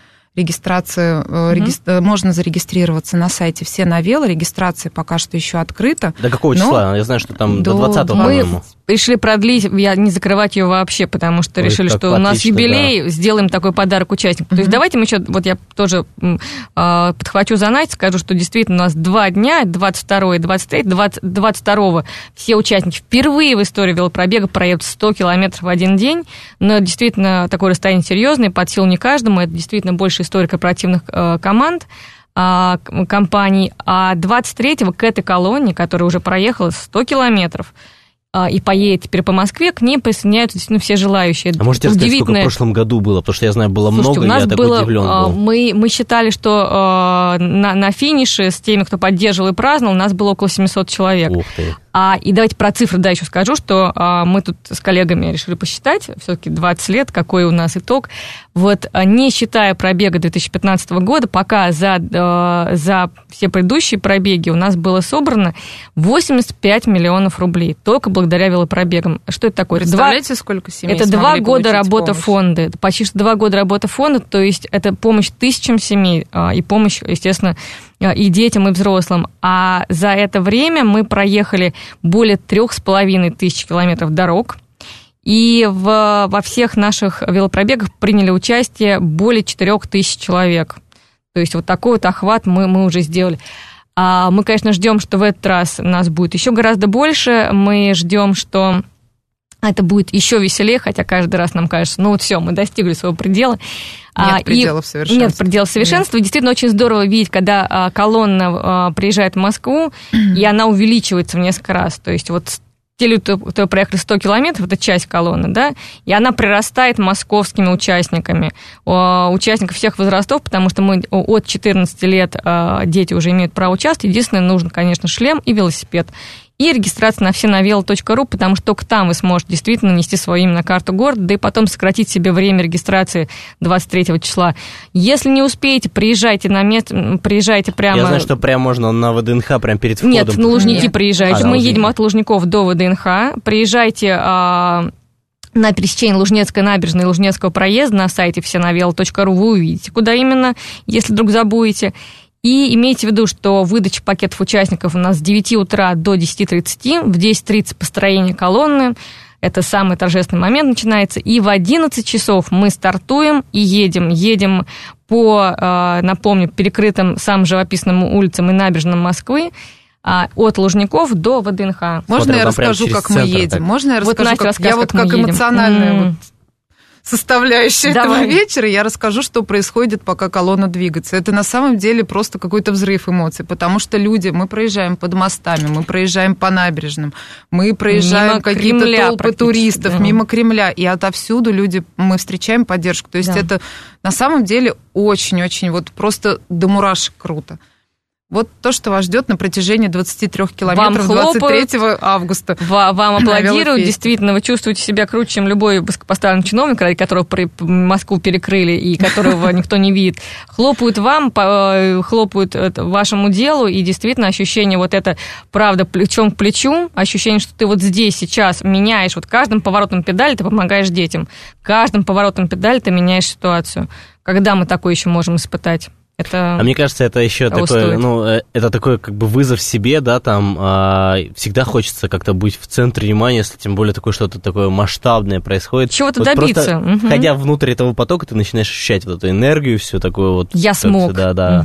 Можно зарегистрироваться на сайте «Все на вело». Регистрация пока что еще открыта. До какого числа? Я знаю, что там до 20-го, по-моему. Мы решили продлить, не закрывать ее вообще, потому что решили, что у нас юбилей, да. Сделаем такой подарок участникам. То есть давайте мы еще, вот я тоже подхвачу за Настю, скажу, что действительно у нас 2 дня, 22 и 23, 22 все участники впервые в истории велопробега проедут 100 километров в один день, но действительно такое расстояние серьезное, под силу не каждому, это действительно больше история корпоративных команд, компаний, а 23-го к этой колонне, которая уже проехала 100 километров, и поедет теперь по Москве, к ней присоединяются действительно все желающие. А можете рассказать, сколько в прошлом году было? Потому что я знаю, было много, я такой удивлен был. Мы считали, что на финише с теми, кто поддерживал и праздновал, у нас было около 700 человек. Ух ты. И давайте про цифры, еще скажу, что мы тут с коллегами решили посчитать, все-таки 20 лет, какой у нас итог. Вот не считая пробега 2015 года, пока за все предыдущие пробеги у нас было собрано 85 миллионов рублей, только благодаря велопробегам. Что это такое? Представляете, сколько семей это 2 года работы фонда, это почти 2 года работы фонда, то есть это помощь тысячам семей и помощь, естественно, и детям, и взрослым. А за это время мы проехали более 3500 километров дорог. И во всех наших велопробегах приняли участие более 4000 человек. То есть вот такой вот охват мы уже сделали. Мы, конечно, ждем, что в этот раз нас будет еще гораздо больше. Мы ждем, что это будет еще веселее, хотя каждый раз нам кажется, ну вот все, мы достигли своего предела. Нет пределов совершенства. Нет пределов совершенства. Нет. Действительно, очень здорово видеть, когда колонна приезжает в Москву, и она увеличивается в несколько раз. То есть вот те люди, кто проехали 100 километров, это часть колонны, да, и она прирастает московскими участниками, участников всех возрастов, потому что мы от 14 лет дети уже имеют право участвовать. Единственное, нужен, конечно, шлем и велосипед. И регистрация на всенавело.ру, потому что только там вы сможете действительно нанести свое имя на карту города, да и потом сократить себе время регистрации 23 числа. Если не успеете, приезжайте на место, приезжайте прямо... Я знаю, что прямо можно на ВДНХ, прямо перед входом. Нет, на Лужники приезжайте. Мы едем от Лужников до ВДНХ. Приезжайте на пересечении Лужнецкой набережной и Лужнецкого проезда на сайте всенавело.ру, вы увидите, куда именно, если вдруг забудете. И имейте в виду, что выдача пакетов участников у нас с 9 утра до 10:30, в 10:30 построение колонны, это самый торжественный момент начинается, и в 11 часов мы стартуем и едем по, напомню, перекрытым самым живописным улицам и набережным Москвы, от Лужников до ВДНХ. Можно я расскажу, как мы едем? Так. Можно я расскажу, как эмоциональная составляющая этого вечера, я расскажу, что происходит, пока колонна двигается. Это на самом деле просто какой-то взрыв эмоций, потому что мы проезжаем под мостами, мы проезжаем по набережным, мы проезжаем мимо какие-то толпы туристов, мимо Кремля, и отовсюду мы встречаем поддержку. То есть это на самом деле очень-очень вот просто до мурашек круто. Вот то, что вас ждет на протяжении 23 километров 23 августа. Вам аплодируют, действительно, вы чувствуете себя круче, чем любой высокопоставленный чиновник, которого Москву перекрыли и которого никто не видит. Хлопают вам, хлопают вашему делу, и действительно ощущение вот это, правда, плечом к плечу, ощущение, что ты вот здесь сейчас меняешь, вот каждым поворотом педали ты помогаешь детям, каждым поворотом педали ты меняешь ситуацию. Когда мы такое еще можем испытать? А мне кажется, это еще такой, это такой как бы вызов себе, да, там всегда хочется как-то быть в центре внимания, если тем более такое что-то такое масштабное происходит. Чего-то добиться. Просто, входя внутрь этого потока, ты начинаешь ощущать вот эту энергию, все такое вот. Я смог. Да.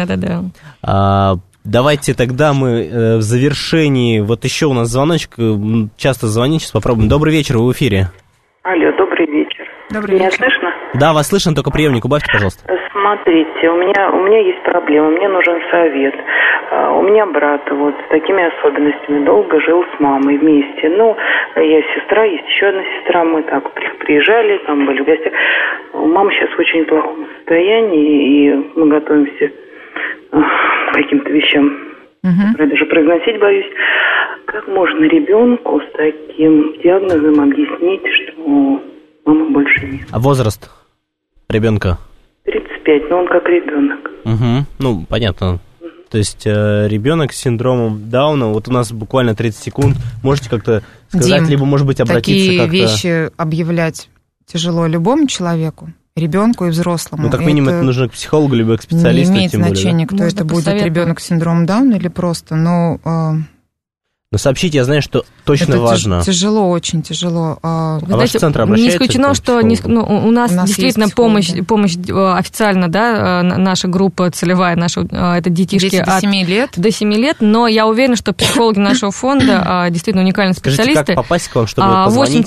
Давайте тогда мы в завершении, вот еще у нас звоночек, часто звонить, сейчас попробуем. Добрый вечер, вы в эфире. Алло, добрый вечер. Добрый вечер. Меня слышно? Да, вас слышно, только приемник убавьте, пожалуйста. Смотрите, у меня есть проблема, мне нужен совет. У меня брат вот с такими особенностями долго жил с мамой вместе. Ну, я сестра, есть еще одна сестра, мы так приезжали, там были в гостях. Мама сейчас в очень плохом состоянии, и мы готовимся к каким-то вещам. Я даже произносить боюсь. Как можно ребенку с таким диагнозом объяснить, что мамы больше нет? А возраст ребенка? 35, но он как ребенок. Ну, понятно. То есть ребенок с синдромом Дауна, вот у нас буквально 30 секунд, можете как-то сказать, Дим, либо, может быть, обратиться такие как-то... вещи объявлять тяжело любому человеку, ребенку и взрослому. Ну, как минимум, это нужно к психологу, либо к специалисту. Не имеет значения, кто это будет, ребенок с синдромом Дауна или просто, Но сообщите, я знаю, что точно это важно. Тяжело, очень тяжело. Ваш центр обращается? Не исключено, что у нас действительно помощь официально, да, наша группа целевая, это детишки до 7 лет. До 7 лет, но я уверена, что психологи нашего фонда действительно уникальные специалисты. Скажите, как попасть к вам, чтобы позвонить?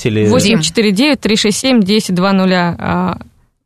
849-367-1020.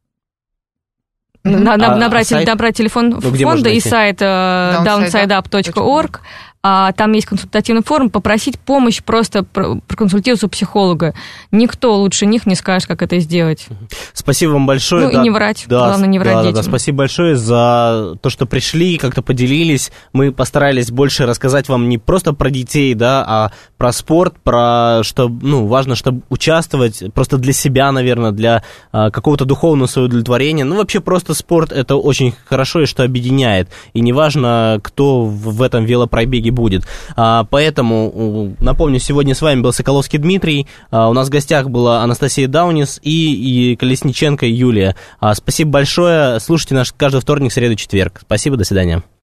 Набрать телефон фонда и сайт downsideup.org. Там есть консультативный форум, попросить помощь, просто проконсультироваться у психолога. Никто лучше них не скажет, как это сделать. Спасибо вам большое. И не врать, главное не врать детям. Спасибо большое за то, что пришли, как-то поделились. Мы постарались больше рассказать вам не просто про детей, да, а про спорт, про что, важно, чтобы участвовать, просто для себя, наверное, для какого-то духовного своего удовлетворения. Вообще просто спорт — это очень хорошо и что объединяет. И неважно, кто в этом велопробеге будет. Поэтому, напомню, сегодня с вами был Соколовский Дмитрий, у нас в гостях была Анастасия Даунис и Колесниченко Юлия. Спасибо большое, слушайте нас каждый вторник, среду, четверг. Спасибо, до свидания.